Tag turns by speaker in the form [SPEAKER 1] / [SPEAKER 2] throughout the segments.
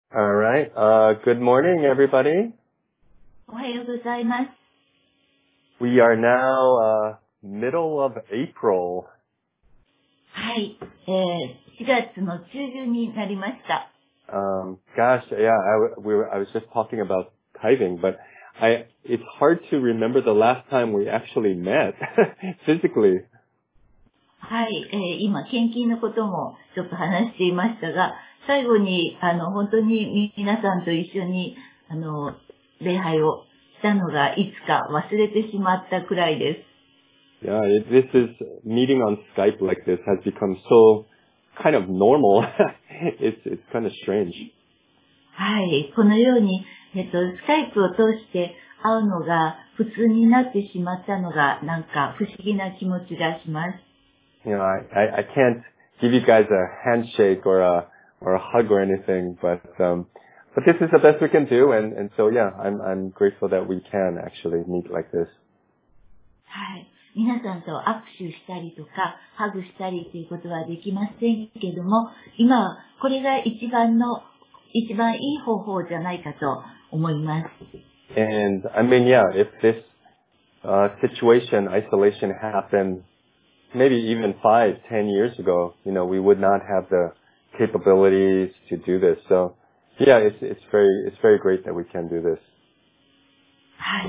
[SPEAKER 1] All right. Good morning, everybody.
[SPEAKER 2] おはようございます。
[SPEAKER 1] We are now middle of April.
[SPEAKER 2] はい、4月の中旬になりました。
[SPEAKER 1] Gosh, yeah, I was just talking about tithing, but it's hard to remember the last time we actually met physically.
[SPEAKER 2] はい、今献金のこともちょっと話していましたが、最後に本当に皆さんと一緒に礼拝をしたのがいつか忘れてしまったくらいです。
[SPEAKER 1] Yeah, meeting on Skype like this has become so kind of normal. It's kind of strange.
[SPEAKER 2] はい、このように、スカイプを通して会うのが普通になってしまったのがなんか不思議な気持ちがします。
[SPEAKER 1] You know, I can't give you guys a handshake or a hug or anything, but this is the best we can do, and so yeah, I'm grateful that we can actually meet like this.
[SPEAKER 2] はい。皆さんと握手したりとか、ハグしたりということはできませんけども、今、これが一番いい方法じゃないかと思います。
[SPEAKER 1] And I mean, yeah, if this situation, isolation happened maybe even 5-10 years ago, you know, we would not have the capabilities to do this. So, yeah, it's very great that we can do this.
[SPEAKER 2] はい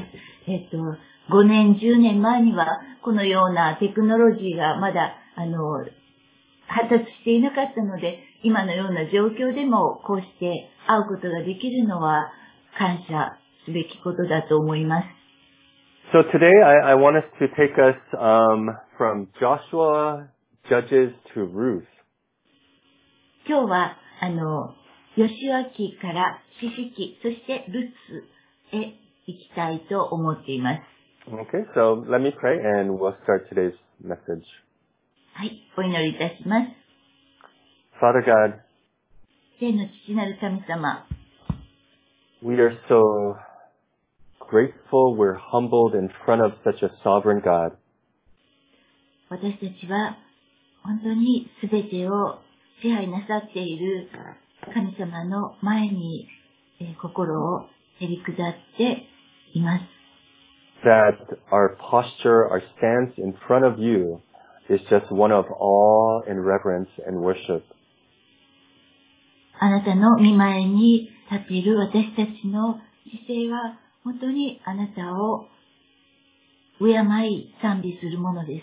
[SPEAKER 2] 。5年、10年前には、このようなテクノロジーがまだ、発達していなかったので、今のような状況でもこうして会うことができるのは感謝すべきことだと思います。
[SPEAKER 1] So today I want us to take us from Joshua, Judges to Ruth.
[SPEAKER 2] 今日は、ヨシュア記から士師記、そしてルツへ行きたいと思っています。
[SPEAKER 1] Okay, so let me pray and we'll start today's message.
[SPEAKER 2] はい、お祈りいたします。
[SPEAKER 1] Father God,
[SPEAKER 2] 天の父なる神様、
[SPEAKER 1] we are so grateful, we're humbled in front of such a sovereign God.
[SPEAKER 2] 私たちは本当にすべてを支配なさっている神様の前に、心をへり下っています。
[SPEAKER 1] That our posture, our stance in front of you is just one of awe and reverence and worship.
[SPEAKER 2] あなたの御前に立っている私たちの姿勢は本当にあなたを敬い賛美するものです。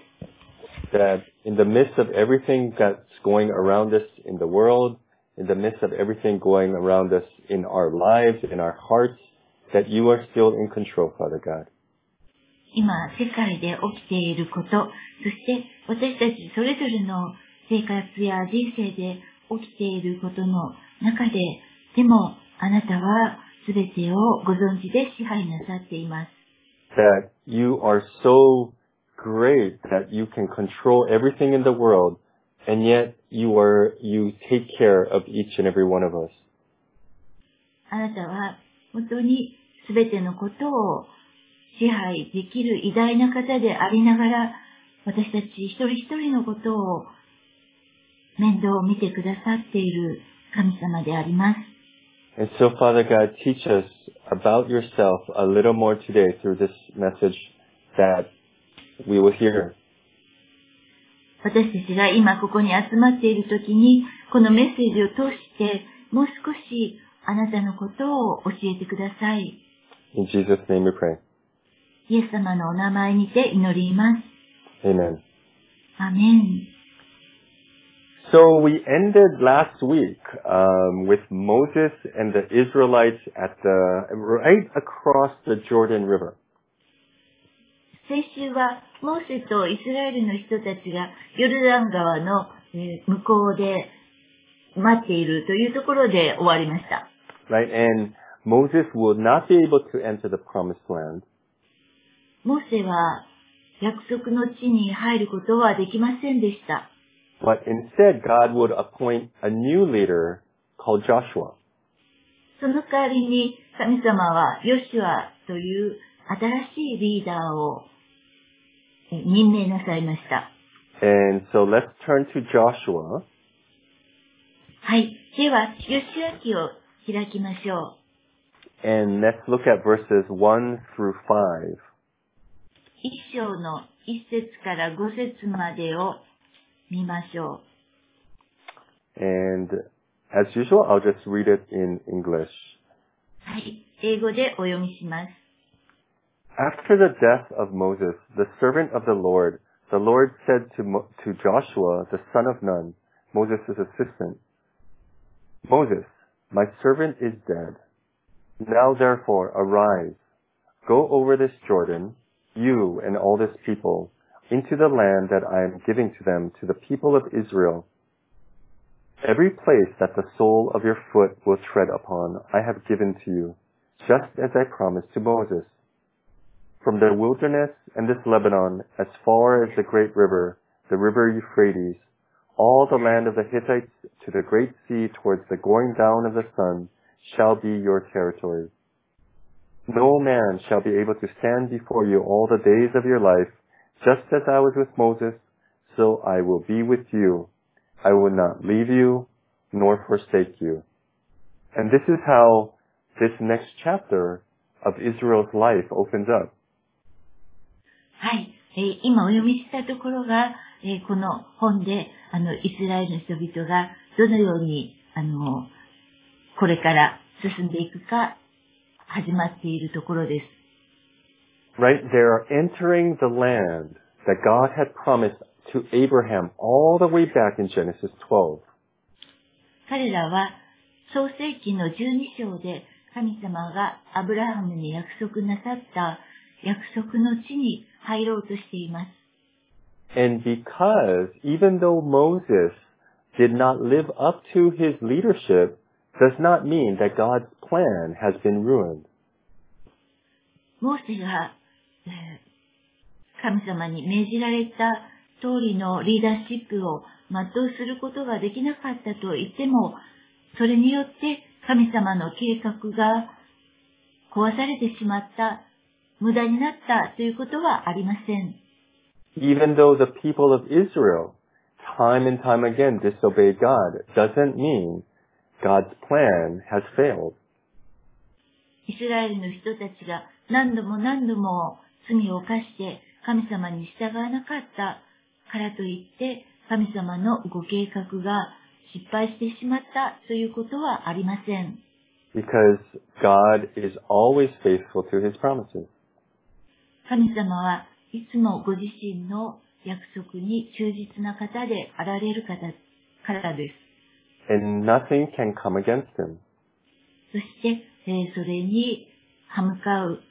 [SPEAKER 1] That in the midst of everything that's going around us in the world, in the midst of everything going around us in our lives, in our hearts, that you are still in control, Father God.
[SPEAKER 2] 今、世界で起きていること、そして私たちそれぞれの生活や人生で起きていることの中で、でもあなたは全てをご存知で支配なさっています。
[SPEAKER 1] That you are so great that you can control everything in the world, and yet you take care of each and every one of us.
[SPEAKER 2] あなたは本当に全てのことを支配できる偉大な方でありながら、私たち一人一人のことを面倒を見てくださっている神様であります。
[SPEAKER 1] And so, Father God, teach us about yourself a little more today through this message that we will hear.
[SPEAKER 2] 私たちが今ここに集まっているときに、このメッセージを通して、もう少しあなたのことを教えてください。
[SPEAKER 1] In Jesus' name we pray.
[SPEAKER 2] イエス様のお名前にて祈ります。
[SPEAKER 1] Amen.
[SPEAKER 2] アメン。
[SPEAKER 1] So we ended last week with Moses and the Israelites right across the Jordan River.
[SPEAKER 2] 先週はモーセとイスラエルの人たちがヨルダン川の向こうで待っているというところで終わりました。
[SPEAKER 1] Right, and Moses will not be able to enter the promised land.
[SPEAKER 2] モーセは約束の地に入ることはできませんでした。
[SPEAKER 1] But instead, God would appoint a new leader called Joshua.
[SPEAKER 2] その代わりに神様はヨシュアという新しいリーダーを任命なさいました。
[SPEAKER 1] And so let's turn to Joshua.
[SPEAKER 2] はい。では、ヨシュア記を開きましょう。
[SPEAKER 1] And let's look at verses 1 through 5.
[SPEAKER 2] 一章の一節から五節までを見ましょう。
[SPEAKER 1] And as usual, I'll just read it in English.
[SPEAKER 2] はい、英語でお読みします。
[SPEAKER 1] After the death of Moses, the servant of the Lord said to Joshua, the son of Nun, Moses' assistant, Moses, my servant is dead. Now therefore arise, go over this Jordan, you and all this people, into the land that I am giving to them, to the people of Israel. Every place that the sole of your foot will tread upon, I have given to you, just as I promised to Moses. From the wilderness and this Lebanon, as far as the great river, the river Euphrates, all the land of the Hittites to the great sea towards the going down of the sun shall be your territory. No man shall be able to stand before you all the days of your life. Just as I was with Moses, so I will be with you. I will not leave you nor forsake you. And this is how this next chapter of Israel's life opens up.
[SPEAKER 2] はい、今お読みしたところが、この本でイスラエルの人々がどのようにこれから進んでいくか始まっているところです。
[SPEAKER 1] Right? They are entering the land that God had promised to Abraham all the way back in Genesis 12.
[SPEAKER 2] 彼らは創世記の12章で神様がアブラハムに約束なさった約束の地に入ろうとしています。
[SPEAKER 1] And because even though Moses did not live up to his leadership, does not mean that God's plan has been ruined.
[SPEAKER 2] モーセが、神様に命じられた通りのリーダーシップを全うすることができなかったと言っても、それによって神様の計画が壊されてしまった、無駄になったということはありません。
[SPEAKER 1] Even though the people of Israel time and time again disobeyed God, doesn't mean God's plan has failed.
[SPEAKER 2] イスラエルの人たちが何度も何度も罪を犯して神様に従わなかったからといって神様のご計画が失敗してしまったということはありません。
[SPEAKER 1] Because God is always faithful to his promises.
[SPEAKER 2] 神様はいつもご自身の約束に忠実な方であられる方からです。
[SPEAKER 1] And nothing can come against him.
[SPEAKER 2] そして、それに歯向かう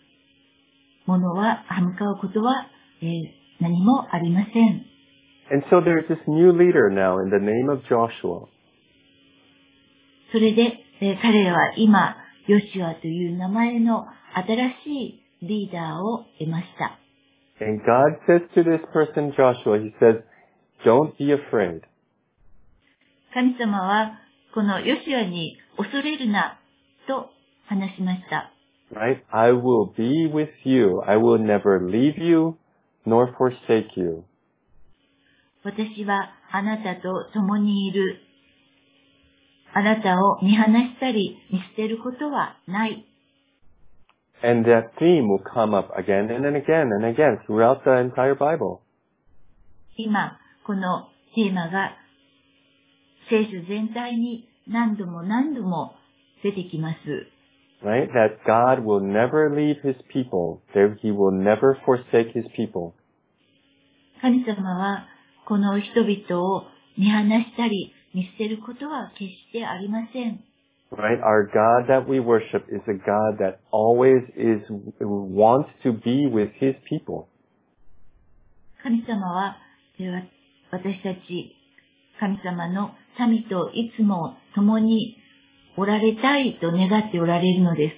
[SPEAKER 2] ことは、何もありません。
[SPEAKER 1] And so there's this new leader now in the name of Joshua.
[SPEAKER 2] それで、彼らは今、ヨシュアという名前の新しいリーダーを得ました。
[SPEAKER 1] And God says to this person, Joshua, he says, don't be afraid.
[SPEAKER 2] 神様は、このヨシュアに恐れるな、と話しました。
[SPEAKER 1] Right? I will be with you. I will never leave you nor forsake you.
[SPEAKER 2] 私はあなたと共にいる。あなたを見放したり見捨てることはない。
[SPEAKER 1] And that theme will come up again and again and again throughout the entire Bible.
[SPEAKER 2] 今、このテーマが聖書全体に何度も何度も出てきます。
[SPEAKER 1] Right? That God will never leave his people. That he will never forsake his people.
[SPEAKER 2] 神様はこの人々を見放したり見捨てることは決してありません。
[SPEAKER 1] Right? Our God that we worship is a God that always wants to be with his people.
[SPEAKER 2] 神様は私たち神様の民といつも共におられたいと願っておられるのです。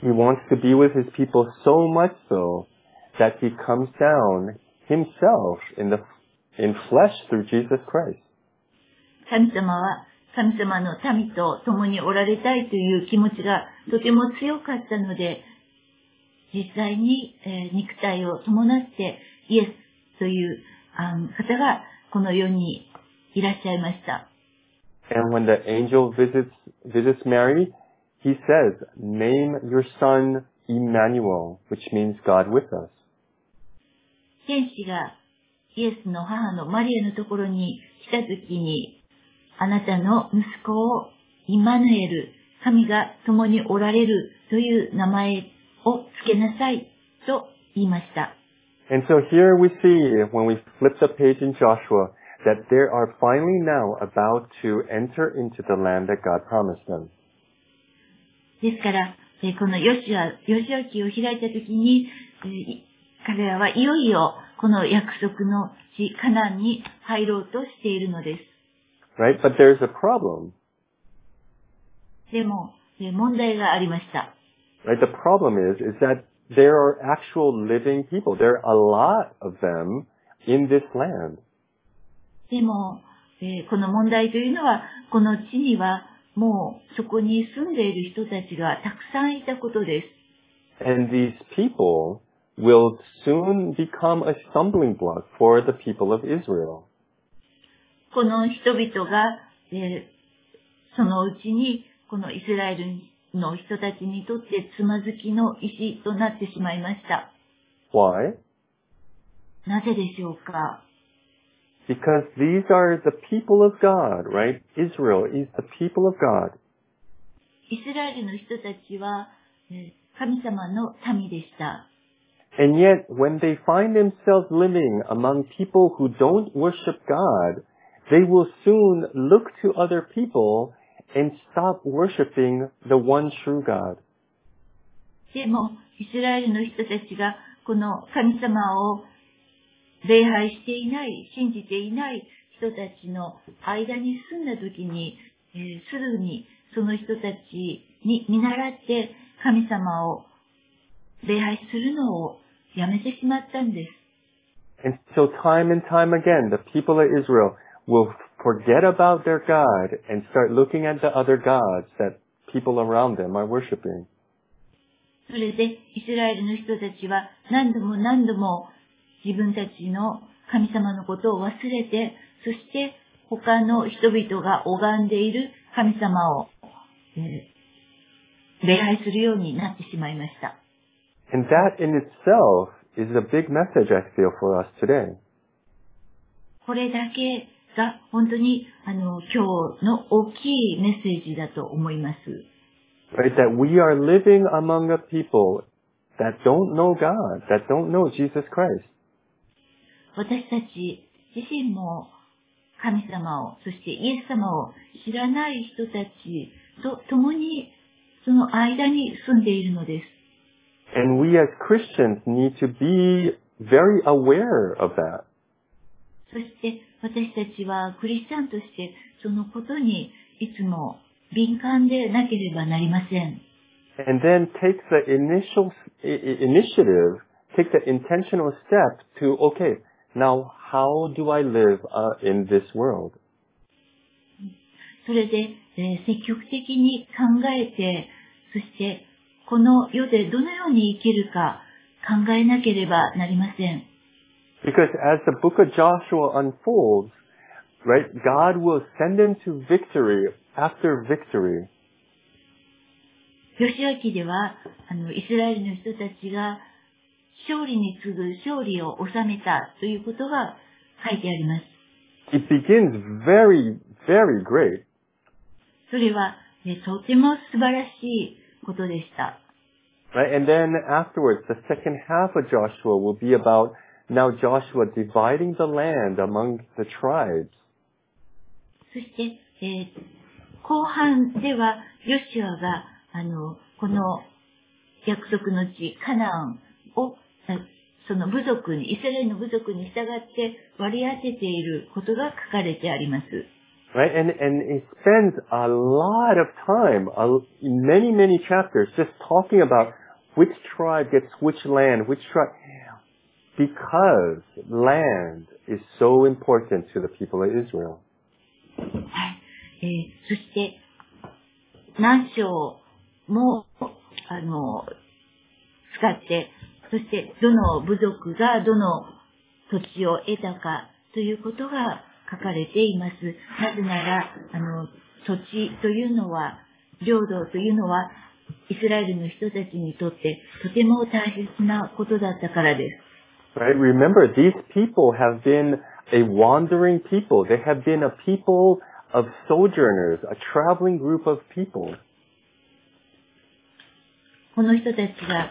[SPEAKER 1] He wants to be with his people so much so that he comes down himself in flesh through Jesus Christ.
[SPEAKER 2] 神様は神様の民と共におられたいという気持ちがとても強かったので、実際に肉体を伴ってイエスという方がこの世にいらっしゃいました。
[SPEAKER 1] And when the angel visits Mary, he says, name your son Emmanuel, which means God with us.
[SPEAKER 2] 天使がイエスの母のマリアのところに来たときに、あなたの息子をイマヌエル、神が共におられるという名前をつけなさいと言いました。
[SPEAKER 1] And so here we see, when we flip the page in Joshua, that they are finally now about to enter into the land that God promised them.
[SPEAKER 2] ですから、このヨシュア記を開いたときに、彼らはいよいよこの約束の地カナンに入ろうとしているのです。
[SPEAKER 1] Right? But there's a problem.
[SPEAKER 2] でも、問題がありました。
[SPEAKER 1] Right? The problem is that there are actual living people. There are a lot of them in this land.
[SPEAKER 2] でも、この問題というのは、この地にはもうそこに住んでいる人たちがたくさんいたことです。
[SPEAKER 1] And these people will soon become a stumbling block for the people of Israel.
[SPEAKER 2] この人々が、そのうちに、このイスラエルの人たちにとってつまずきの石となってしまいました。
[SPEAKER 1] Why?
[SPEAKER 2] なぜでしょうか？
[SPEAKER 1] Because these are the people of God, right? Israel is the people of God.
[SPEAKER 2] イスラエルの人たちは、神様の民でした。
[SPEAKER 1] And yet, when they find themselves living among people who don't worship God, they will soon look to other people and stop worshiping the one true God.
[SPEAKER 2] でも、イスラエルの人たちが、この神様を礼拝していない、信じていない人たちの間に住んだ時に、すぐにその人たちに見習って神様を礼拝するのをやめてしまったんです。
[SPEAKER 1] And so time and time again, the people of Israel will forget about their God and start looking at the other gods that people around them are worshiping.
[SPEAKER 2] それでイスラエルの人たちは何度も何度も自分たちの神様のことを忘れて、そして他の人々が拝んでいる神様を、礼拝するようになってしまいました。
[SPEAKER 1] And that in itself is a big message, I feel, for us today.
[SPEAKER 2] これだけが本当に今日の大きいメッセージだと思います。
[SPEAKER 1] Right? That we are living among a people that don't know God, that don't know Jesus Christ.
[SPEAKER 2] 私たち自身も神様を、そしてイエス様を知らない人たちと共にその間に住んでいるのです。
[SPEAKER 1] And we as Christians need to be very aware of that.
[SPEAKER 2] そして私たちはクリスチャンとしてそのことにいつも敏感でなければなりません。
[SPEAKER 1] And then take the initiative, take the intentional step to, okay, now how do I live in this world?
[SPEAKER 2] それで、積極的に考えて、そしてこの世でどのように生きるか考えなければなりません。
[SPEAKER 1] Because as the book of Joshua unfolds, right, God will send them to victory after victory.
[SPEAKER 2] ヨシュア記では、イスラエルの人たちが勝利に次ぐ勝利を収めたということが書いてあります。
[SPEAKER 1] It begins very, very great.
[SPEAKER 2] それは、とても素晴らしいことでした。
[SPEAKER 1] Right? And then afterwards, the second half of Joshua will be about now Joshua dividing the land among the tribes.
[SPEAKER 2] そして、後半では、ヨシュアが、この約束の地、カナンを、その部族に、イスラエルの部族に従って割り当てていることが書かれてあります。
[SPEAKER 1] Right? And it spends a lot of time, many, many chapters, just talking about which tribe gets which land, which tribe, because land is so important to the people of Israel.
[SPEAKER 2] はい。そして、何章も、使って、そして、どの部族がどの土地を得たかということが書かれています。なぜなら、土地というのは、領土というのは、イスラエルの人たちにとってとても大切なことだったからです。
[SPEAKER 1] Right? Remember, these people have been a wandering people. They have been a people of sojourners, a traveling group of people.
[SPEAKER 2] この人たちが、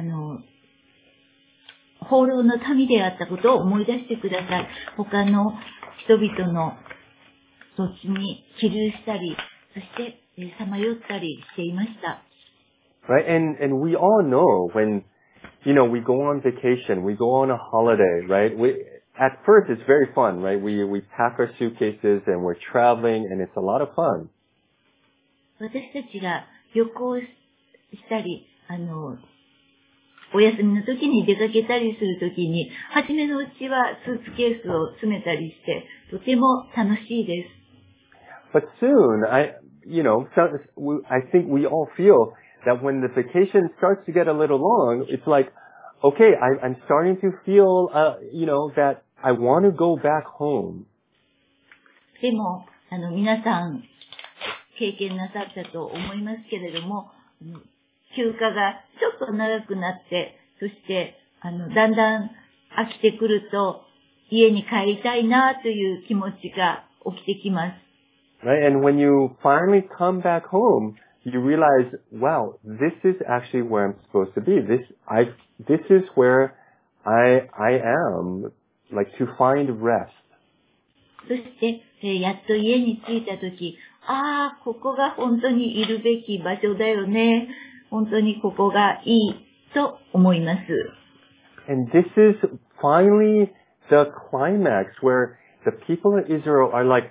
[SPEAKER 2] 放浪の民であったことを思い出してください。他の人々の土地に起立したり、そしてさまよったりしていました。
[SPEAKER 1] Right? And we all know when, we go on vacation, we go on a holiday, right? At first it's very fun, right? We pack our suitcases and we're traveling and it's a lot of fun.
[SPEAKER 2] 私たちが旅行したり、お休みの時に出かけたりする時に、初めのうちはスーツケースを詰めたりして、とても楽しいです。
[SPEAKER 1] But soon, I think we all feel that when the vacation starts to get a little long, it's like, okay, I'm starting to feel, that I want to go back home.
[SPEAKER 2] でも、皆さん、経験なさったと思いますけれども、休暇がちょっと長くなって、そして、だんだん飽きてくると、家に帰りたいなという気持ちが起きてきます。
[SPEAKER 1] Right? And when you finally come back home, you realize, wow, this is actually where I'm supposed to be. This is where I am, like to find rest.
[SPEAKER 2] そして、やっと家に着いたとき、ここが本当にいるべき場所だよね。本当にここがいいと思います。
[SPEAKER 1] And this is finally the climax where the people of Israel are like,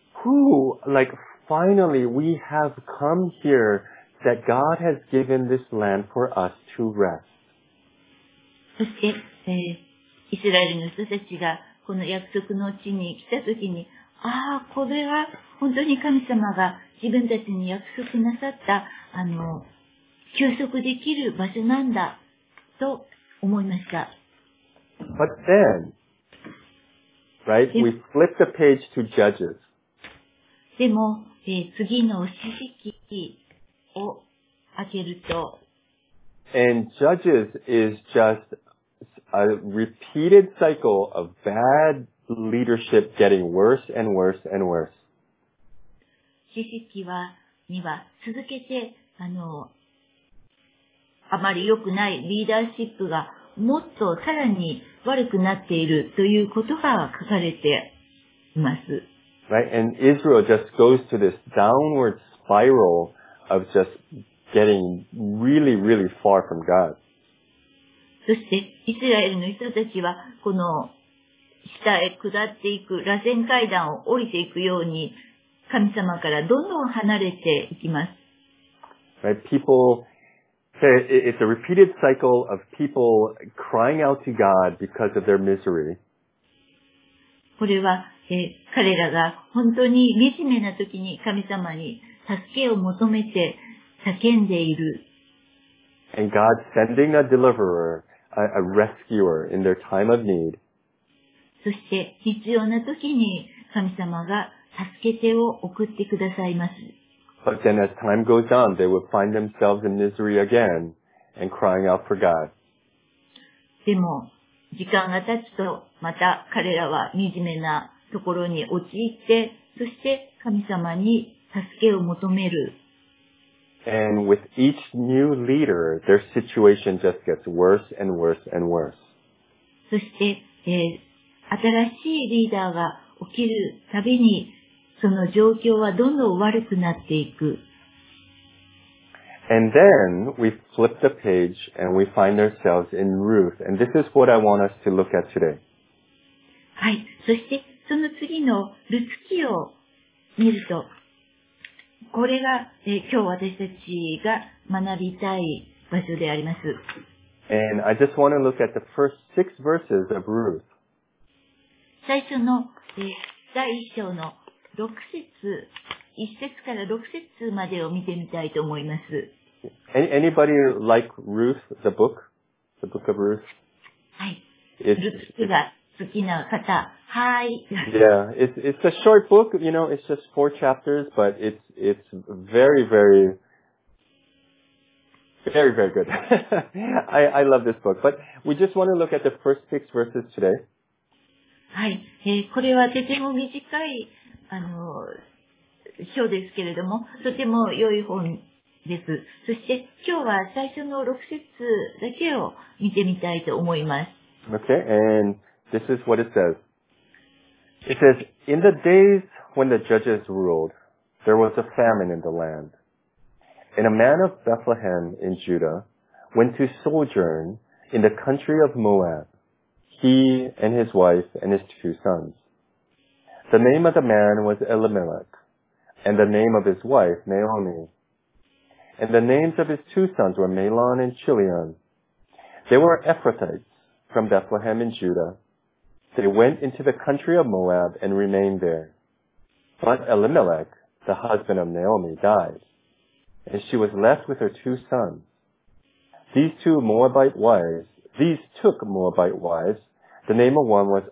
[SPEAKER 1] finally we have come here that God has given this land for us to rest.
[SPEAKER 2] そして、イスラエルの人たちがこの約束の地に来たときに、これは本当に神様が自分たちに約束なさった、休息できる場所なんだ、と思いました。
[SPEAKER 1] But then, right, we flip the page to Judges.
[SPEAKER 2] でも、次の四式を開けると、
[SPEAKER 1] And Judges is just a repeated cycle of bad leadership getting worse and worse and worse.
[SPEAKER 2] 四式には続けて、あまり良くないリーダーシップがもっとさらに悪くなっているということが書かれています。
[SPEAKER 1] Right? And Israel just goes to this downward spiral of just getting really, really far from God.
[SPEAKER 2] そして、イスラエルの人たちは、この下へ下っていく螺旋階段を降りていくように、神様からどんどん離れていきます。
[SPEAKER 1] Right? It's a repeated cycle of people crying out to God because of their misery.
[SPEAKER 2] これは、彼らが本当に惨めな時に神様に助けを求めて叫んでいる。
[SPEAKER 1] And God sending a deliverer, a rescuer in their time of need.
[SPEAKER 2] そして必要な時に神様が助け手を送ってくださいます。
[SPEAKER 1] But then as time goes on, they would find themselves in misery again and crying out for God.
[SPEAKER 2] でも、時間が経つと、また彼らは惨めなところに陥って、そして神様に助けを求める。
[SPEAKER 1] And with each new leader, their situation just gets worse and worse and worse.
[SPEAKER 2] そして、新しいリーダーが起きるたびに、その状況はどんどん悪くなっていく。
[SPEAKER 1] And then we flip the page and we find ourselves in Ruth. And this is what I want us to look at today.
[SPEAKER 2] はい。そして、その次のルツ記を見ると、これが、今日私たちが学びたい場所であります。
[SPEAKER 1] And I just want to look at the first 6 verses of Ruth.
[SPEAKER 2] 最初の、第1章の6節、1節から6節までを見てみたいと思います。
[SPEAKER 1] Anybody like Ruth, the book of Ruth?
[SPEAKER 2] はい。ルツ記が好きな方、はい。
[SPEAKER 1] Yeah, it's a short book, it's just 4 chapters, but it's very, very, very, very good. I love this book, but we just want to look at the first 6 verses today.
[SPEAKER 2] はい。これはとても短い、章ですけれども、とても良い本です。そして今日は最初の6節だけを見てみたいと思います。
[SPEAKER 1] Okay, and this is what it says. It says, "In the days when the judges ruled, there was a famine in the land. And a man of Bethlehem in Judah went to sojourn in the country of Moab, he and his wife and his 2 sons. The name of the man was Elimelech, and the name of his wife Naomi. And the names of his 2 sons were Mahlon and Chilion. They were Ephrathites from Bethlehem in Judah. They went into the country of Moab and remained there. But Elimelech, the husband of Naomi, died, and she was left with her 2 sons. These took Moabite wives. The name of one was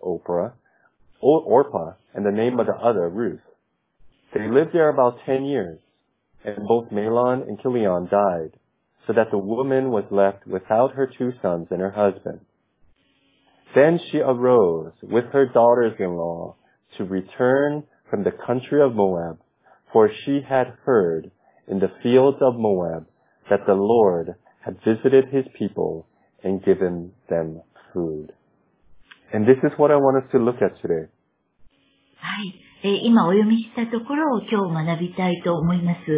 [SPEAKER 1] Orpah, and the name of the other Ruth. They lived there about 10 years, and both Mahlon and Chilion died, so that the woman was left without her 2 sons and her husband. Then she arose with her daughters-in-law to return from the country of Moab, for she had heard in the fields of Moab that the Lord had visited his people and given them food." And this is what I want us to look at today.
[SPEAKER 2] はい。今お読みしたところを今日学びたいと思います。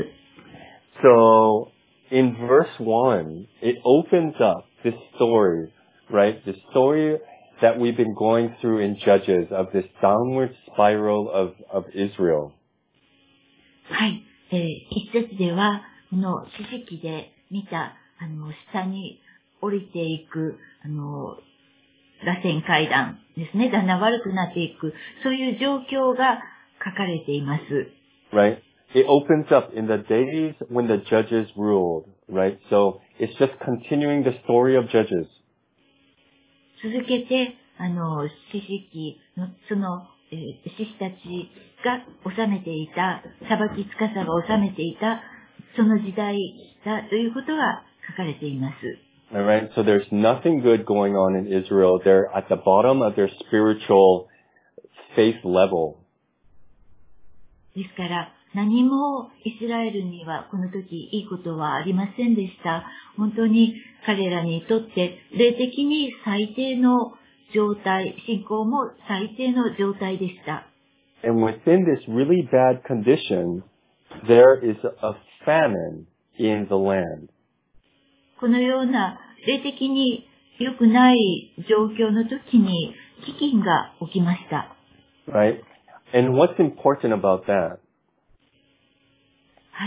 [SPEAKER 1] So, in verse 1, it opens up this story, right? The story that we've been going through in Judges of this downward spiral of Israel.
[SPEAKER 2] はい。一節では、この四式で見た、下に降りていく、螺旋階段ですね。だんだん悪くなっていく、そういう状況が書かれています。
[SPEAKER 1] Right? It opens up in the days when the judges ruled, right? So, it's just continuing the story of Judges.
[SPEAKER 2] 続けて、四式の、獅子たちが治めていた、裁き司が治めていた、その時代だということが書かれています。
[SPEAKER 1] Alright, so there's nothing good going on in Israel. They're at the bottom of their spiritual faith level.
[SPEAKER 2] ですから、何もイスラエルにはこの時いいことはありませんでした。本当に彼らにとって霊的に最低の状態、信仰も最低の状態でした。
[SPEAKER 1] And within this really bad condition, there is a famine in the land.
[SPEAKER 2] このような霊的に良くない状況の時に飢饉が起きました。
[SPEAKER 1] Right? And what's important about that?
[SPEAKER 2] はい。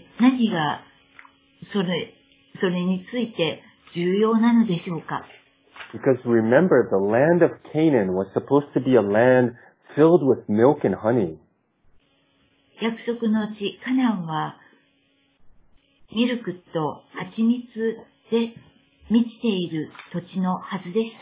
[SPEAKER 2] 何がそれについて重要なのでしょうか。
[SPEAKER 1] Because remember, the land of Canaan was supposed to be a land filled with milk and honey.
[SPEAKER 2] 約束の地、カナンは、ミルクと蜂蜜で満ちている土地のはずでした。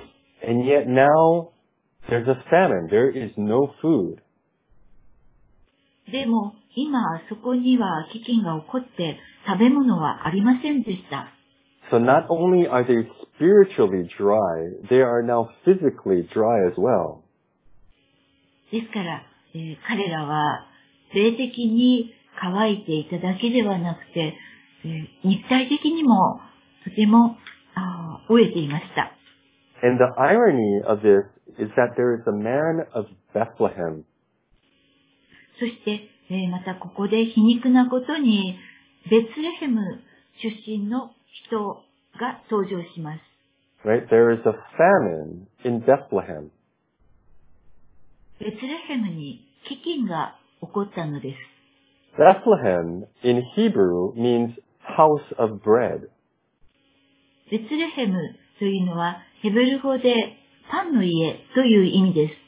[SPEAKER 1] And yet now, there's a famine. There is no food.
[SPEAKER 2] でも、今そこには飢饉が起こって食べ物はありませんでした。
[SPEAKER 1] So not only are they spiritually dry, they are now physically dry as well.
[SPEAKER 2] ですから、彼らは霊的に乾いていただけではなくて、肉体的にもとても飢えていました。
[SPEAKER 1] And the irony of this is that there is a man of Bethlehem.
[SPEAKER 2] そして、またここで皮肉なことに、ベツレヘム出身の人が登場します。
[SPEAKER 1] Right? There is a famine in Bethlehem.
[SPEAKER 2] ベツレヘムに飢饉が起こったのです。
[SPEAKER 1] Bethlehem in Hebrew means house of bread.
[SPEAKER 2] ベツレヘムというのはヘブル語でパンの家という意味です。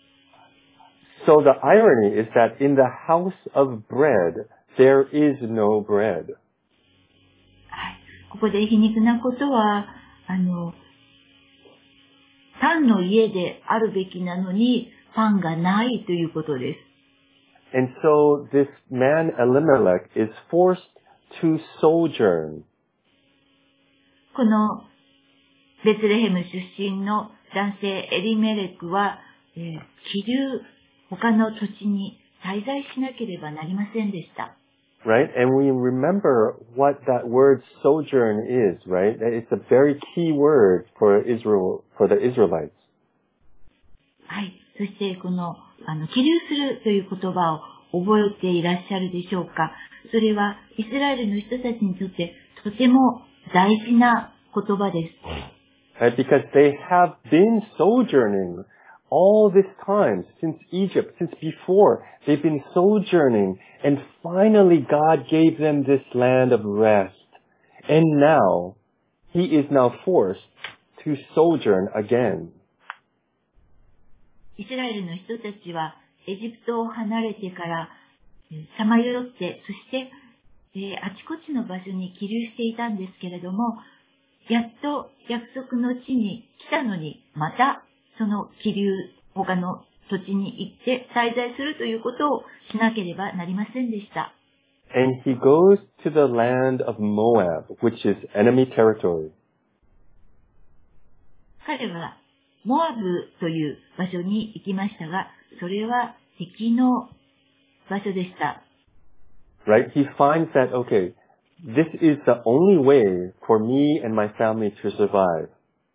[SPEAKER 1] So the irony is that in the house of bread, there is no bread.
[SPEAKER 2] はい。ここで皮肉なことは、 パンの家であるべきなのに、パンがないということです。
[SPEAKER 1] And so this man Elimelech is forced to sojourn.
[SPEAKER 2] このベツレヘム出身の男性エリメレクは、気流、他の土地に滞在しなければなりませんでした。
[SPEAKER 1] Right? And we remember what that word sojourn is, right? It's a very key word for Israel, for the Israelites.
[SPEAKER 2] はい。そしてこの、起流するという言葉を覚えていらっしゃるでしょうか。それはイスラエルの人たちにとってとても大事な言葉です。
[SPEAKER 1] Right? Because they have been sojourning all this time since Egypt, since before. They've been sojourning, and finally God gave them this land of rest. And now, He is now forced to sojourn again.
[SPEAKER 2] イスラエルの人たちはエジプトを離れてからさまよって、そして、あちこちの場所に起流していたんですけれども、やっと約束の地に来たのに、またその起流、他の土地に行って滞在するということをしなければなりませんでした。
[SPEAKER 1] And he goes to the land of Moab, which is enemy territory.
[SPEAKER 2] 彼はモアブという場所に行きましたが、それは敵の場所でした。
[SPEAKER 1] Right? He finds that, okay, this is the only way for me and my family to survive.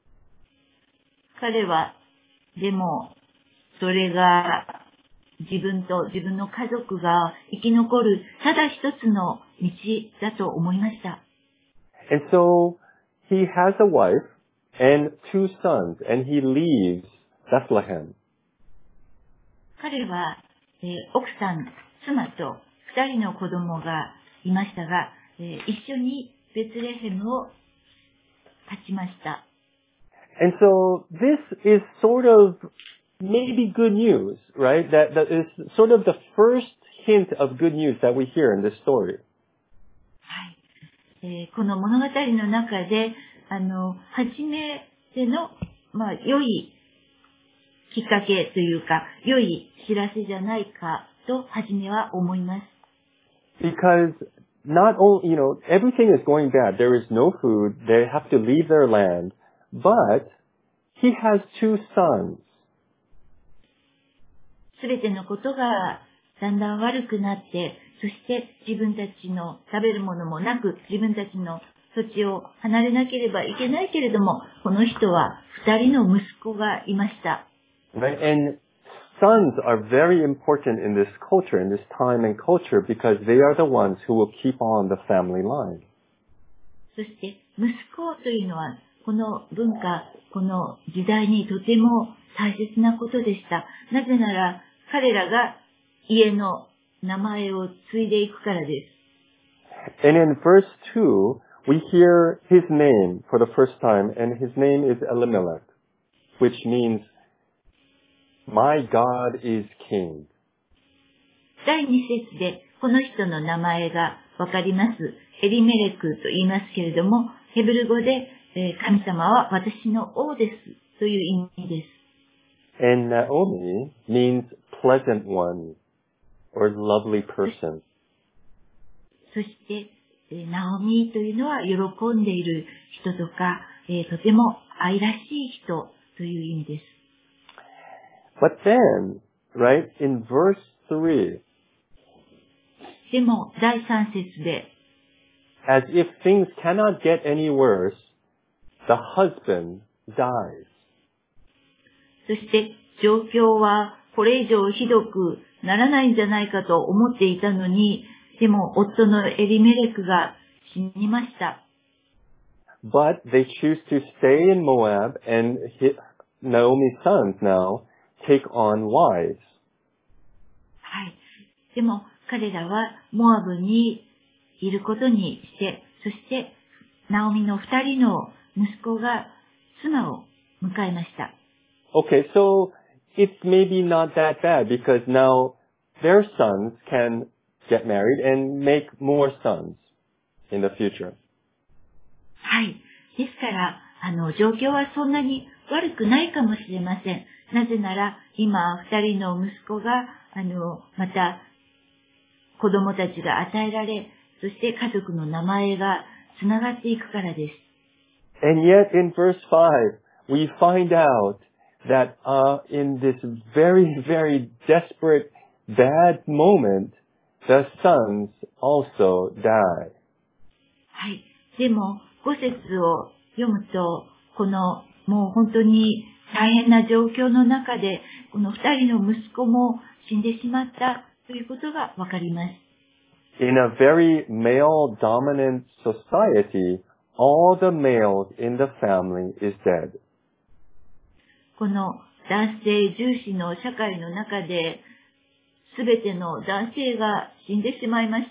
[SPEAKER 2] 彼は、でも、それが自分と自分の家族が生き残るただ一つの道だと思いました。
[SPEAKER 1] And so he has a wife and 2 sons, and he leaves Bethlehem.
[SPEAKER 2] 彼は、奥さん、妻と2人の子供がいましたが、一緒にベツレヘムを立ちました。
[SPEAKER 1] And so this is sort of maybe good news, right? That is sort of the first hint of good news that we hear in this story.
[SPEAKER 2] はい。この物語の中で、初めての、良いきっかけというか、良い知らせじゃないかと、初めは思います。
[SPEAKER 1] Because not only, everything is going bad. There is no food. They have to leave their land. But he has 2 sons.
[SPEAKER 2] すべてのことがだんだん悪くなって、そして自分たちの食べるものもなく、自分たちの土地を離れなければいけないけれども、この人は2人の息子がいました。
[SPEAKER 1] Right? And sons are very important in this culture, in this time and culture, because they are the ones who will keep on the family line.
[SPEAKER 2] そして息子というのは、この文化、この時代にとても大切なことでした。なぜなら、彼らが家の名前を継いでいくからです。
[SPEAKER 1] And in verse 2, we hear his name for the first time, and his name is Elimelech, which means, My God is King.
[SPEAKER 2] 第2節でこの人の名前がわかります。エリメレクと言いますけれども、ヘブル語で神様は私の王ですという意味です。
[SPEAKER 1] And Naomi means pleasant one or lovely person.
[SPEAKER 2] そして、ナオミというのは喜んでいる人とか、とても愛らしい人という意味です。
[SPEAKER 1] But then, right, in verse 3,
[SPEAKER 2] でも、第3節で、
[SPEAKER 1] as if things cannot get any worse, the husband dies.
[SPEAKER 2] そして状況はこれ以上ひどくならないんじゃないかと思っていたのに、でも夫のエリメレクが死にました。
[SPEAKER 1] But they choose to stay in Moab, and Naomi's sons now take on wives.
[SPEAKER 2] はい。でも彼らはモアブにいることにして、そしてナオミの2人の息子が妻を迎えました。
[SPEAKER 1] Okay, so it's maybe not that bad because now their sons can get married and make more sons in the future.
[SPEAKER 2] はい。ですから、状況はそんなに悪くないかもしれません。なぜなら、今、二人の息子が、また、子供たちが与えられ、そして家族の名前がつながっていくからです。
[SPEAKER 1] And yet in verse 5, we find out that in this very, very desperate, bad moment, the sons also die.
[SPEAKER 2] はい。でも、5節を読むと、もう本当に大変な状況の中で、この2人の息子も死んでしまったということがわかります。
[SPEAKER 1] In a very male-dominant society, all the males in the family is dead.
[SPEAKER 2] この男性重視の社会の中で、すべての男性が死んでしまいました。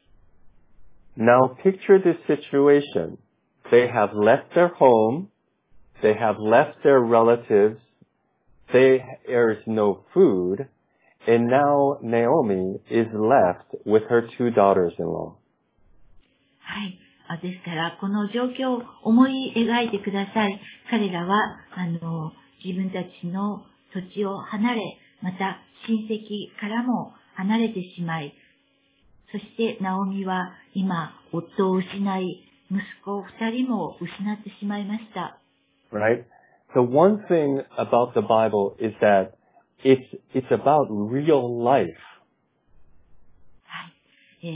[SPEAKER 1] Now picture this situation. They have left their home, they have left their relatives, there is no food, and now Naomi is left with her 2 daughters-in-law.
[SPEAKER 2] はい。ですから、この状況を思い描いてください。彼らは、自分たちの土地を離れ、また親戚からも離れてしまい、そしてナオミは今、夫を失い、息子2人も失ってしまいました。
[SPEAKER 1] Right? The one thing about the Bible is that it's about real life.
[SPEAKER 2] はい。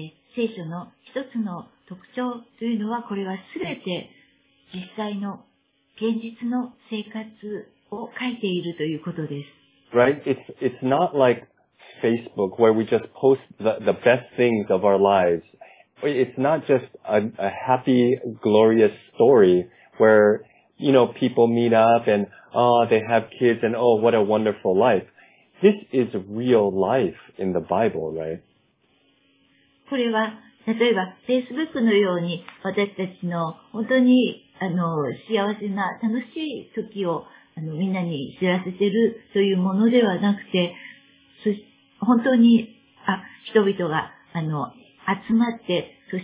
[SPEAKER 2] 聖書の一つの特徴というのは、これはすべて実際の現実の生活を書いているということです。
[SPEAKER 1] Right? It's not like Facebook where we just post the best things of our lives. It's not just a happy, glorious story where, people meet up and, they have kids and, what a wonderful life. This is real life in the Bible, right?
[SPEAKER 2] これは、例えば、Facebook のように、私たちの本当に、幸せな楽しい時を、みんなに知らせてるというものではなくて、本当に、人々が、集まって、そして、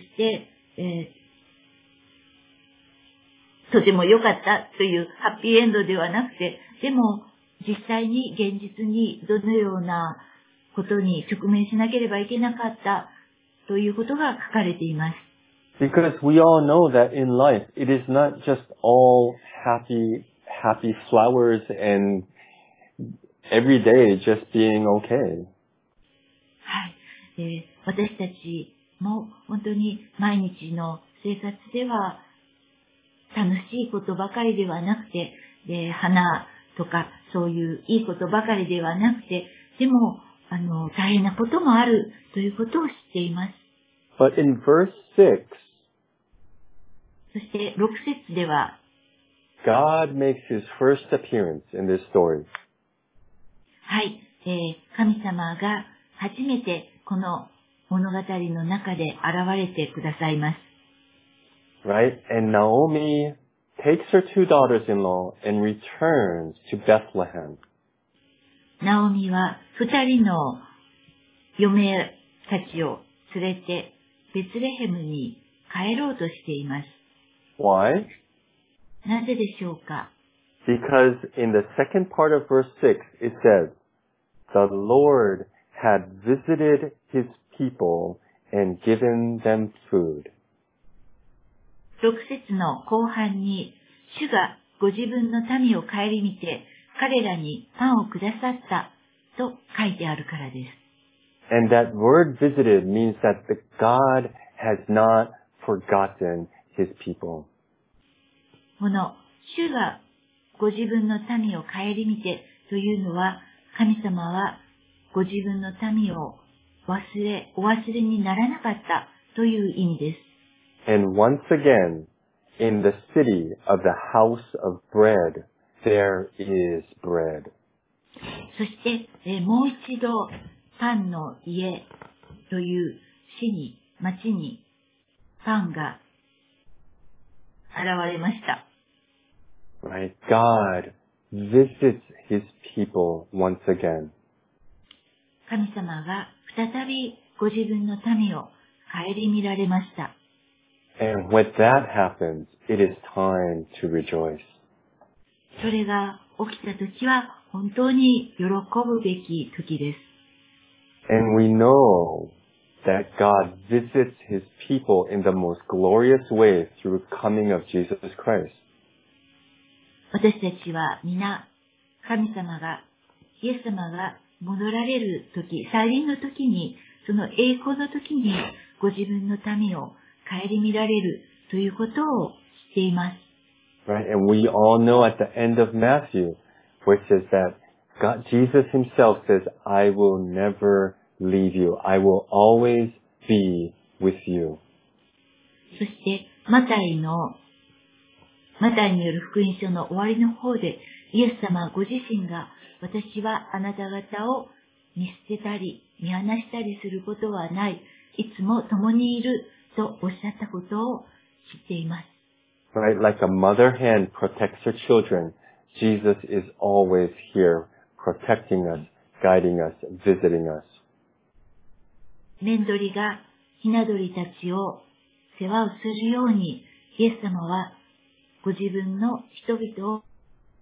[SPEAKER 2] とても良かったというハッピーエンドではなくて、でも、実際に現実にどのようなことに直面しなければいけなかったということが書かれています。
[SPEAKER 1] Because we all know that in life, it is not just all happy flowers and every day just being okay.
[SPEAKER 2] はい。私たちも本当に毎日の生活では楽しいことばかりではなくて、花とかそういういいことばかりではなくて、でも、大変なこともあるということを知っています。
[SPEAKER 1] But in verse 6,
[SPEAKER 2] そして6節では、
[SPEAKER 1] God makes his first appearance in this story.
[SPEAKER 2] はい、神様が初めてこの物語の中で現れてくださいます。
[SPEAKER 1] Right? And Naomi takes her 2 daughters-in-law and returns to Bethlehem.
[SPEAKER 2] ナオミは2人の嫁たちを連れてベツレヘムに帰ろうとしています。
[SPEAKER 1] Why?
[SPEAKER 2] なぜでしょうか？
[SPEAKER 1] Because in the second part of verse 6, it says, the Lord had visited his people and given them food.
[SPEAKER 2] 6節の後半に、主がご自分の民を顧みて、彼らにパンをくださったと書いてあるからです。
[SPEAKER 1] And that word visited means that God has not forgotten his people.
[SPEAKER 2] この、主がご自分の民を顧みてというのは、神様はご自分の民をお忘れにならなかったという意味です。
[SPEAKER 1] And once again, in the city of the house of bread, there is bread.
[SPEAKER 2] そして、もう一度、パンの家という町にパンが現れました。
[SPEAKER 1] Right? God visits his people once again.
[SPEAKER 2] 神様が再びご自分の民を顧みられました。
[SPEAKER 1] And when that happens, it is time to rejoice.
[SPEAKER 2] それが起きたときは本当に喜ぶべき時です。
[SPEAKER 1] And we know that God visits His people in the most glorious way through the coming of Jesus Christ.
[SPEAKER 2] 私たちは皆、神様が、イエス様が戻られる時、再臨の時に、その栄光の時にご自分の民を顧みられるということを知っています。
[SPEAKER 1] Right? And we all know at the end of Matthew, where it says that God, Jesus Himself says, I will never leave you. I will always be with you.
[SPEAKER 2] そして、マタイによる福音書の終わりの方で、イエス様ご自身が、私はあなた方を見捨てたり、見放したりすることはない。いつも共にいるとおっしゃったことを知っています。
[SPEAKER 1] Right? Like a mother hen protects her children, Jesus is always here, protecting us, guiding us, visiting us.
[SPEAKER 2] 面鳥がひな鳥たちを世話をするように、イエス様はご自分の人々を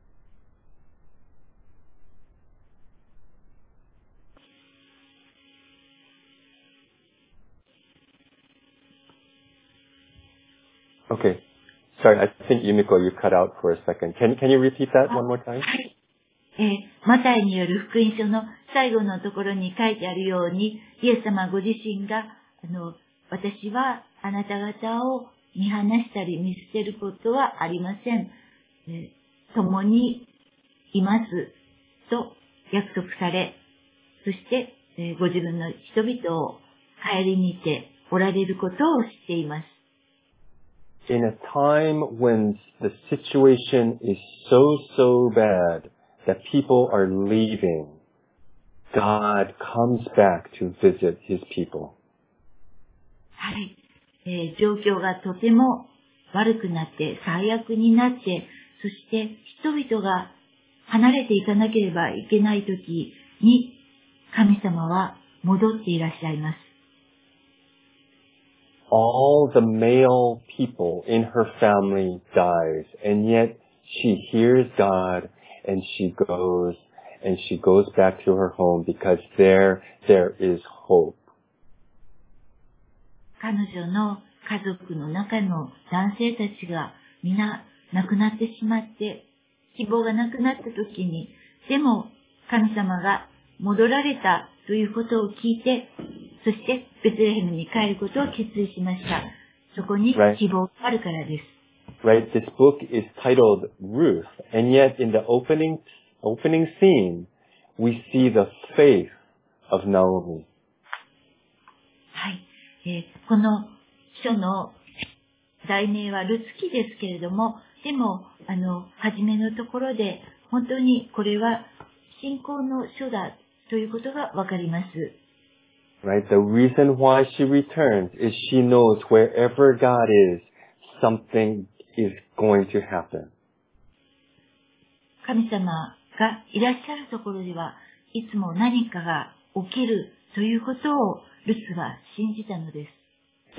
[SPEAKER 1] Okay. Sorry, I think Yumiko, you cut out for a second. Can you repeat that one more time?
[SPEAKER 2] はい。マタイによる福音書の最後のところに書いてあるように、イエス様ご自身が、私はあなた方を見放したり見捨てることはありません。共にいますと約束され、そして、ご自分の人々を顧みておられることを知っています。
[SPEAKER 1] In a time when the situation is so bad that people are leaving, God comes back to visit His people.
[SPEAKER 2] はい。状況がとても悪くなって、最悪になって、そして人々が離れていかなければいけないときに、神様は戻っていらっしゃいます。
[SPEAKER 1] All the male people in her family dies, and yet she hears God and she goes back to her home because there is hope.
[SPEAKER 2] 彼女の家族の中の男性たちが皆亡くなってしまって、希望がなくなった時に、でも神様が戻られたということを聞いて、そしてベツレヘムに帰ることを決意しました。そこに希望があるからです。
[SPEAKER 1] Right? This book is titled Ruth, and yet in the opening scene, we see the faith of Naomi.
[SPEAKER 2] はい。この書の題名はルツ記ですけれども、でも、初めのところで、本当にこれは信仰の書だということがわかります。
[SPEAKER 1] Right? The reason why she returns is she knows wherever God is, something is going to happen.
[SPEAKER 2] 神様がいらっしゃるところでは、いつも何かが起きるということをルツは信じたのです。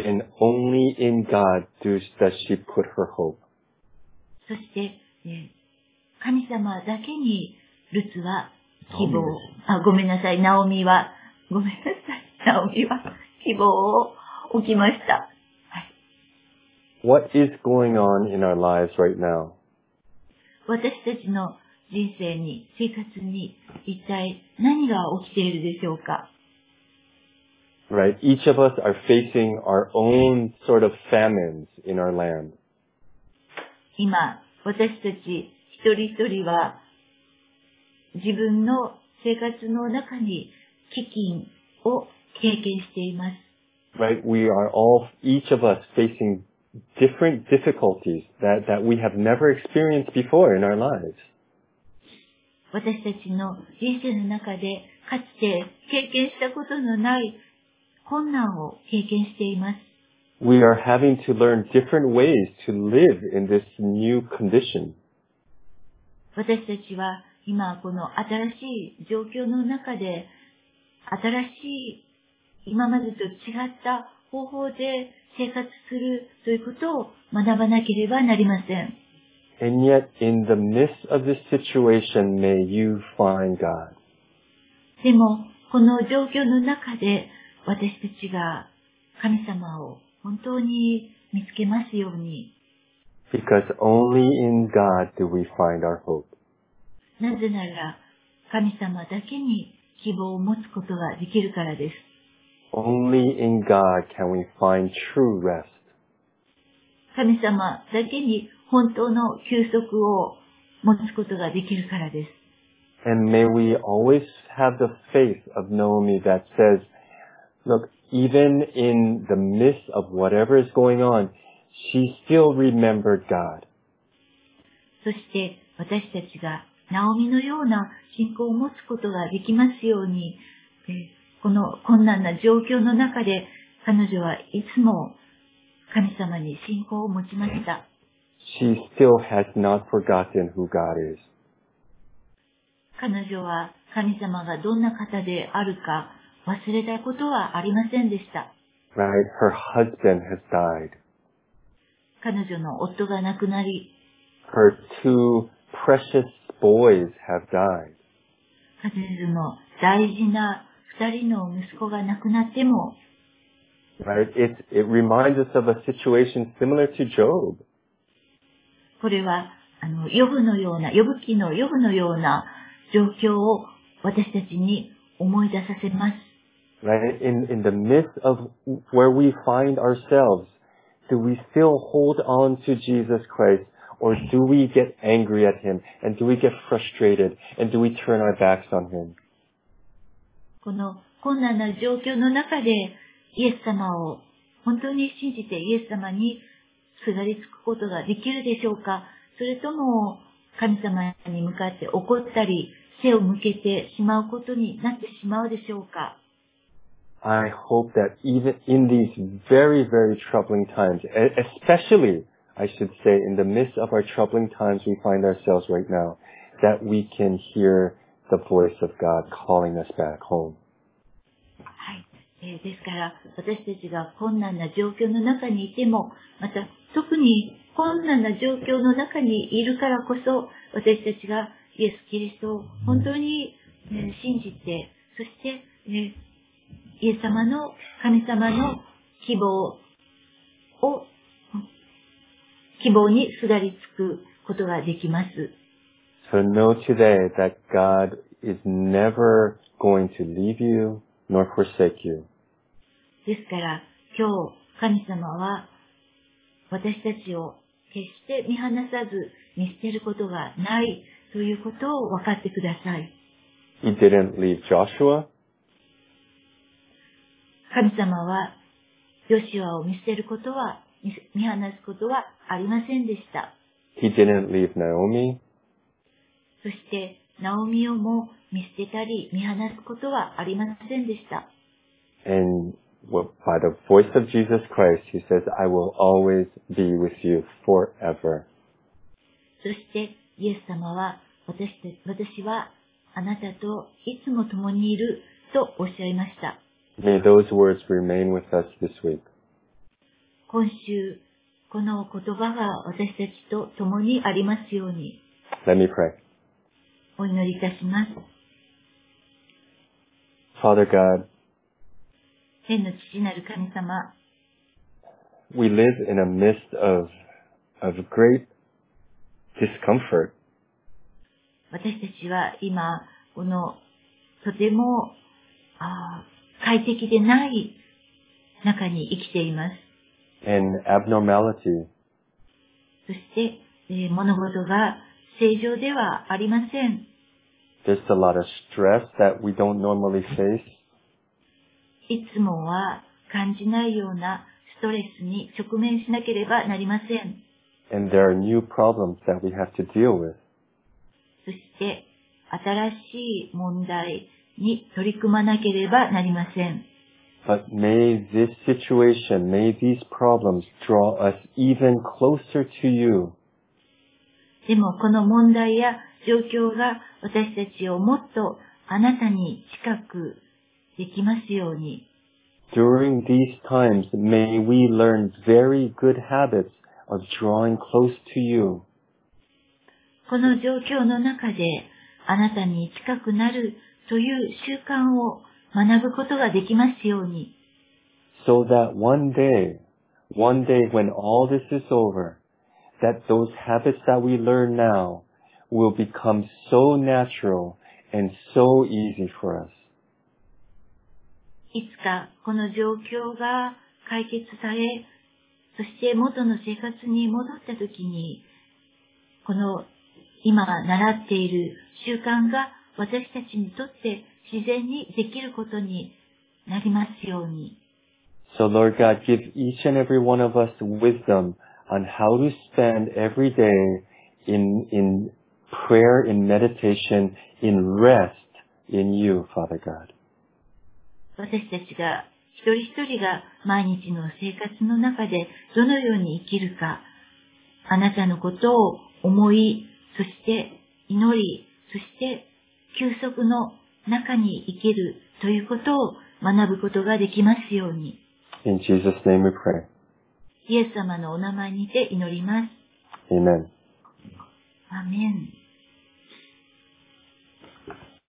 [SPEAKER 1] And only in God does she put her hope.
[SPEAKER 2] そして、神様だけにルツは希望、ごめんなさい、ナオミは希望を置きました。はい、
[SPEAKER 1] What is going on in our lives right now?
[SPEAKER 2] 私たちの人生に、生活に一体何が起きているでしょうか？
[SPEAKER 1] Right? Each of us are facing our own sort of famines in our land.
[SPEAKER 2] 今、私たち一人一人は自分の生活の中に飢饉を経験しています。
[SPEAKER 1] Right? Each of us facing different difficulties that we have never experienced before in our lives.
[SPEAKER 2] 私たちの人生の中でかつて経験したことのない困難を経験しています。
[SPEAKER 1] We are having to learn different ways to live in this new condition.
[SPEAKER 2] 私たちは今この新しい状況の中で新しい今までと違った方法で生活するということを学ばなければなりません。
[SPEAKER 1] And yet, in the midst of this situation, may you find God.
[SPEAKER 2] でも、この状況の中で、私たちが神様を本当に見つけますように。
[SPEAKER 1] Because only in God do we find our hope.
[SPEAKER 2] なぜなら、神様だけに希望を持つことができるからです。
[SPEAKER 1] Only in God can we find true rest.
[SPEAKER 2] 神様だけに本当の休息を持つことができるからです。
[SPEAKER 1] And may we always have the faith of Naomi that says, look, even in the midst of whatever is going on, she still remembered God.
[SPEAKER 2] そして私たちがナオミのような信仰を持つことができますように、この困難な状況の中で彼女はいつも神様に信仰を持ちました。
[SPEAKER 1] She still has not forgotten who God is.
[SPEAKER 2] 彼女は神様がどんな方であるか忘れたことはありませんでした。
[SPEAKER 1] Right? Her husband has died.
[SPEAKER 2] 彼女の夫が亡くなり、
[SPEAKER 1] Her two precious boys have died.
[SPEAKER 2] 彼女の大事な二人の息子が亡くなっても、
[SPEAKER 1] Right? It reminds us of a situation similar to Job.
[SPEAKER 2] これは、ヨブ記のヨブのような状況を私たちに思い出させます。
[SPEAKER 1] Right? In the midst of where we find ourselves, do we still hold on to Jesus Christ, or do we get angry at Him, and do we get frustrated, and do we turn our backs on Him?
[SPEAKER 2] この困難な状況の中でイエス様を本当に信じてイエス様にすがりつくことができるでしょうか？それとも神様に向かって怒ったり背を向けてしまうことになってしまうでしょうか？
[SPEAKER 1] I hope that even in these very, very troubling times, especially, I should say, in the midst of our troubling times we find ourselves right now, that we can hear the voice of God calling us back home.
[SPEAKER 2] はい。ですから、私たちが困難な状況の中にいても、また特に困難な状況の中にいるからこそ、私たちがイエス・キリストを本当に信じて、そしてイエス様の、神様の希望にすがりつくことができます。
[SPEAKER 1] So know today that God is never going to leave you nor forsake you.
[SPEAKER 2] ですから、今日、神様は、私たちを決して見放さず、見捨てることがないということを分かってください。
[SPEAKER 1] He didn't leave Joshua.
[SPEAKER 2] 神様は、ヨシュアを見捨てることは、見放すことはありませんでした。
[SPEAKER 1] He didn't leave Naomi.
[SPEAKER 2] そして、ナオミをも見捨てたり、見放すことはありませんでした。
[SPEAKER 1] And by the voice of Jesus Christ, He says, I will always be with you forever.
[SPEAKER 2] そして、イエス様は、私はあなたといつも共にいるとおっしゃいました。
[SPEAKER 1] May those words remain with us this week.
[SPEAKER 2] 今週、この言葉が私たちと共にありますように。
[SPEAKER 1] Let me pray.
[SPEAKER 2] お祈りいたします。
[SPEAKER 1] Father God,
[SPEAKER 2] 天の父なる神様、
[SPEAKER 1] we live in a midst of great discomfort.
[SPEAKER 2] 私たちは今、このとても快適でない中に生きています。
[SPEAKER 1] And abnormality.
[SPEAKER 2] そして、物事が正常ではありません。
[SPEAKER 1] There's a lot of stress that we don't normally face.
[SPEAKER 2] いつもは感じないようなストレスに直面しなければなりません。
[SPEAKER 1] And there are new problems that we have to deal with.
[SPEAKER 2] そして、新しい問題に取り組まなければなりません。
[SPEAKER 1] But may this situation, may these problems draw us even closer to you.
[SPEAKER 2] でもこの問題や状況が私たちをもっとあなたに近くできますように。
[SPEAKER 1] During these times, may we learn very good habits of drawing close to you.
[SPEAKER 2] この状況の中であなたに近くなるという習慣を学ぶことができますように。
[SPEAKER 1] So that one day when all this is over, that those habits that we learn now will become so natural and so easy for us.
[SPEAKER 2] いつかこの状況が解決され、そして元の生活に戻ったときに、この今習っている習慣が私たちにとって自然にできることになりますように。
[SPEAKER 1] So Lord God, give each and every one of us wisdom on how to spend every day in prayer, in meditation, in rest in you, Father God.
[SPEAKER 2] 私たちが一人一人が毎日の生活の中でどのように生きるか、あなたのことを思い、そして祈り、そして休息の中に生きるということを学ぶことができますように。
[SPEAKER 1] In Jesus' name we pray.
[SPEAKER 2] イエス様のお名前にて祈ります。
[SPEAKER 1] Amen.
[SPEAKER 2] アーメン。